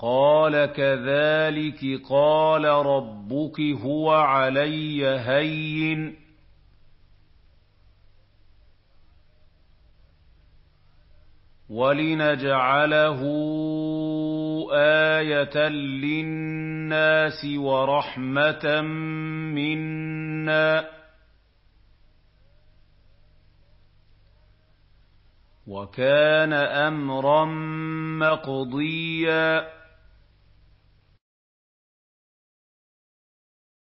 قَالَ كَذَٰلِكِ قَالَ رَبُّكِ هُوَ عَلَيَّ هَيِّنٌ ۖ وَلِنَجْعَلَهُ آيَةً لِّلنَّاسِ وَرَحْمَةً مِّنَّا ۚ وَكَانَ أَمْرًا مَّقْضِيًّا